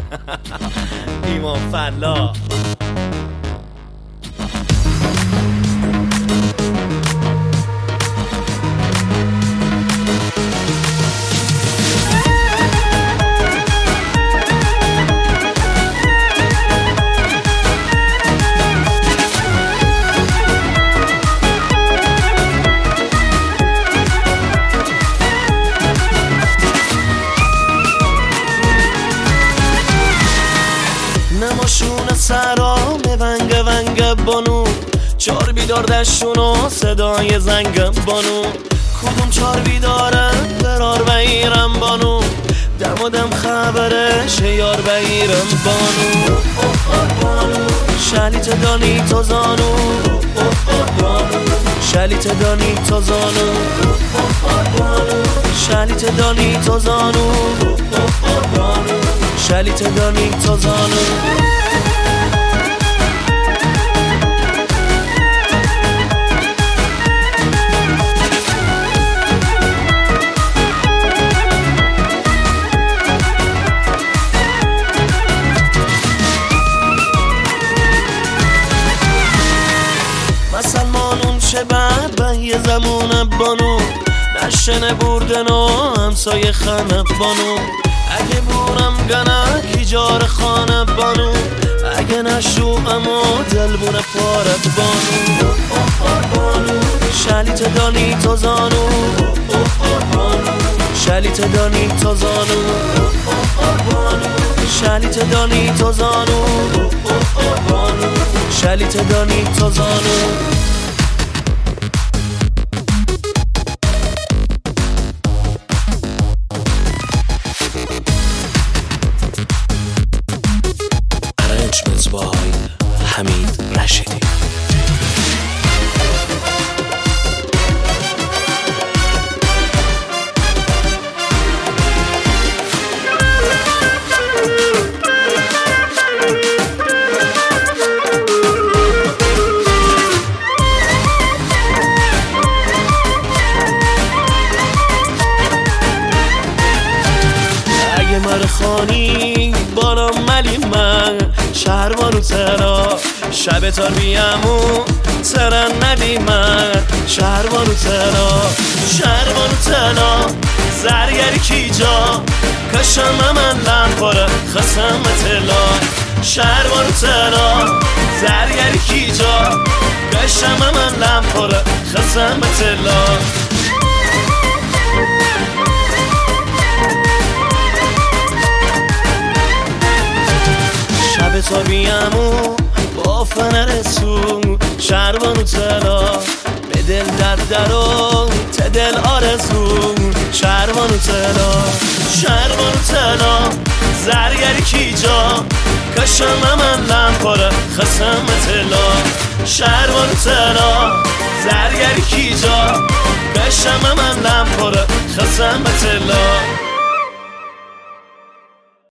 ایمان فلا نماشون سرام ونگ ونگ بانو چار بیدار دشونو صدای زنگ بانو کدوم چار بیداره برار بگیرم بانو دم و دم خبرش یار بگیرم بانو شلیت دانی تو زانو شلیت دانی تو زانو شلیت دانی تو زانو شلیت دانی تو زانو مسلمانون چه به یه زمونه بانو نشنه بردن و همسایه خانه بانو اگه بورم گنه کجار خانه بانو اگه نشو اما دل بونه پارت بانو شلیت دانی تو زانو شلیت دانی تو زانو شلیت دانی تو زانو شلیت دانی تو زانو by حمید رشیدی اگه مرخانی بارم ملی من شهروانو ترا شب تار بیامو ترن ندی من شهروانو ترا زرگری کی جا کشم من لنپاره خسم تلا شهروانو ترا زرگری کی جا کشم من لنپاره خسم تلا شب تا بیامو با فنر سو شهروانو تلا به دل درد و دل آرزو شهروانو تلا زرگری کی جا کشم من لنپاره خسم تلا شهروانو تلا زرگری کی جا کشم من لنپاره خسم تلا